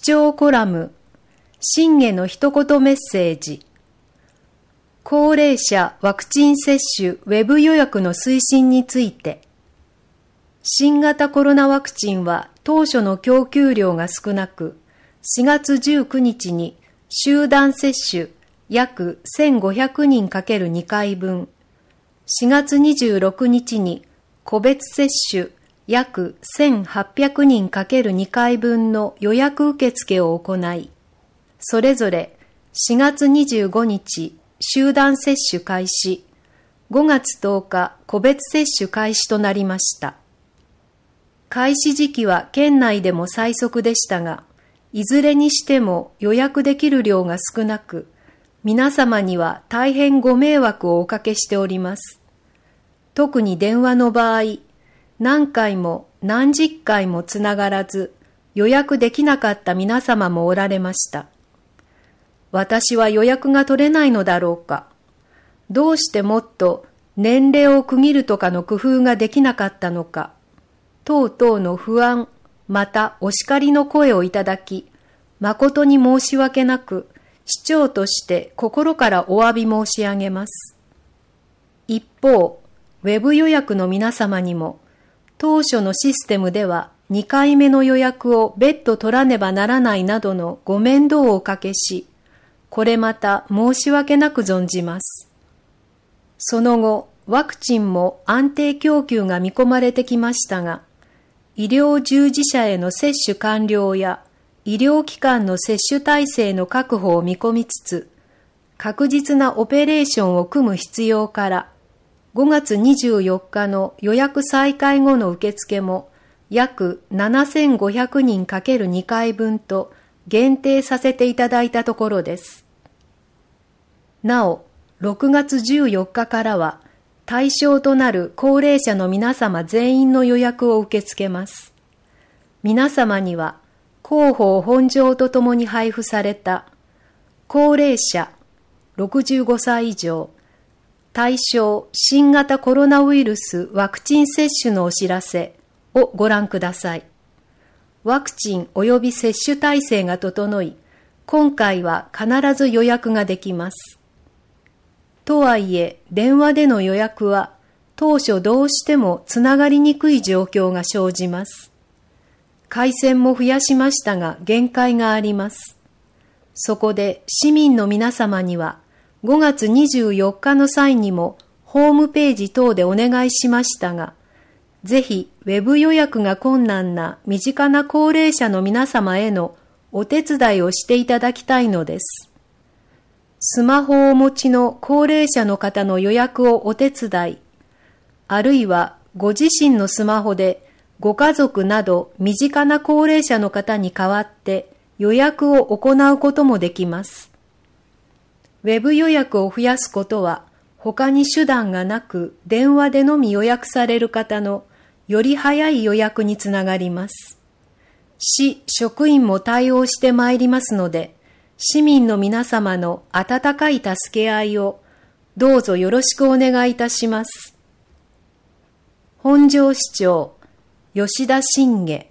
聴コラム、信下の一言メッセージ。高齢者ワクチン接種ウェブ予約の推進について。新型コロナワクチンは当初の供給量が少なく、4月19日に集団接種約1500人 ×2 回分、4月26日に個別接種約1800人 ×2 回分の予約受付を行い、それぞれ4月25日集団接種開始、5月10日個別接種開始となりました。開始時期は県内でも最速でしたが、いずれにしても予約できる量が少なく、皆様には大変ご迷惑をおかけしております。特に電話の場合、何回も何十回もつながらず、予約できなかった皆様もおられました。私は予約が取れないのだろうか。どうしてもっと年齢を区切るとかの工夫ができなかったのか。等々の不安、またお叱りの声をいただき、誠に申し訳なく、市長として心からお詫び申し上げます。一方、ウェブ予約の皆様にも、当初のシステムでは2回目の予約を別途取らねばならないなどのご面倒をおかけし、これまた申し訳なく存じます。その後、ワクチンも安定供給が見込まれてきましたが、医療従事者への接種完了や医療機関の接種体制の確保を見込みつつ、確実なオペレーションを組む必要から、5月24日の予約再開後の受付も約7500人 ×2 回分と限定させていただいたところです。なお、6月14日からは対象となる高齢者の皆様全員の予約を受け付けます。皆様には広報本上とともに配布された高齢者65歳以上対象新型コロナウイルスワクチン接種のお知らせをご覧ください。ワクチン及び接種体制が整い、今回は必ず予約ができます。とはいえ、電話での予約は当初どうしてもつながりにくい状況が生じます。回線も増やしましたが限界があります。そこで市民の皆様には5月24日の際にもホームページ等でお願いしましたが、ぜひウェブ予約が困難な身近な高齢者の皆様へのお手伝いをしていただきたいのです。スマホをお持ちの高齢者の方の予約をお手伝い、あるいはご自身のスマホでご家族など身近な高齢者の方に代わって予約を行うこともできます。ウェブ予約を増やすことは他に手段がなく電話でのみ予約される方のより早い予約につながります。市職員も対応してまいりますので、市民の皆様の温かい助け合いをどうぞよろしくお願いいたします。本庄市長、吉田信下。